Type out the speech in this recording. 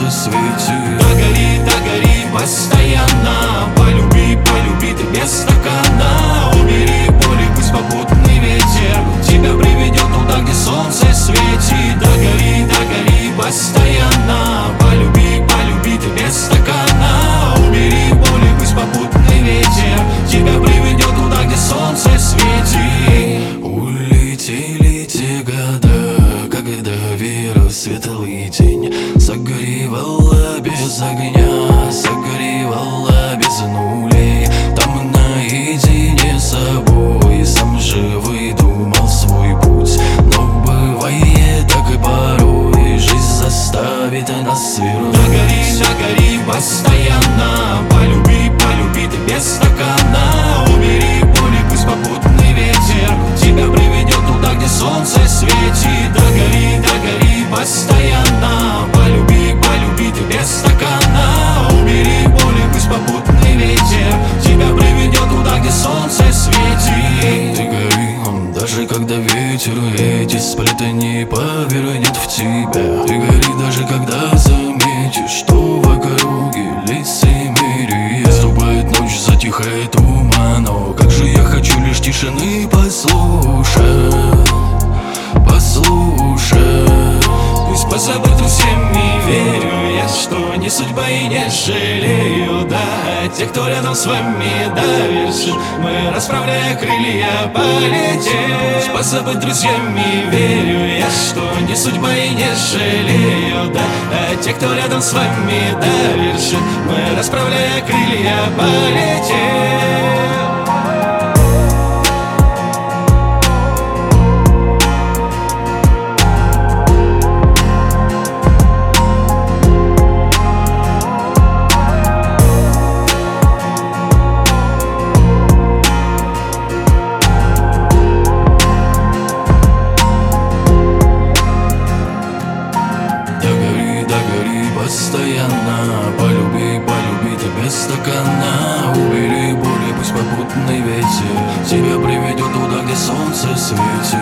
солнце светит. Догори постоянно, полюби, полюби ты без стакана. Убери боли, пусть попутный ветер тебя приведет туда, где солнце светит. Догори постоянно, полюби, полюби ты без стакана. Убери боли, пусть попутный ветер тебя приведет туда, где солнце светит. Улетели те года, когда вера в светлый день согревала без огня, согревала без нулей. Там наедине с собой сам же выдумал свой путь. Но бывает так и порой, жизнь заставит нас свернуть. Догори постоянно, полюби, полюби ты без стакана. Убери боли, пусть попутный ветер тебя приведет туда, где солнце светит. Догори постоянно, полюби, полюби ты без стакана. Убери боли, пусть попутный ветер тебя приведет туда, где солнце светит. Ты гори, даже когда ветер эти сплетни повернет в тебя. Ты гори, даже когда заметишь, что в округе лицемерие. Наступает ночь, затихает туман, но как же я хочу лишь тишины послушать. Пусть позабыт всеми, верю я, что не судьба и не жалею, да. Те, кто рядом с вами давишь, мы, расправляя крылья, полетим. Пусть позабыт друзьями, верю я, что не судьба и не жалею, да. Те, кто рядом с вами давишь, мы, расправляя крылья, полетим. Постоянно полюби, полюби ты без стакана. Убери боли, пусть попутный ветер тебя приведет туда, где солнце светит.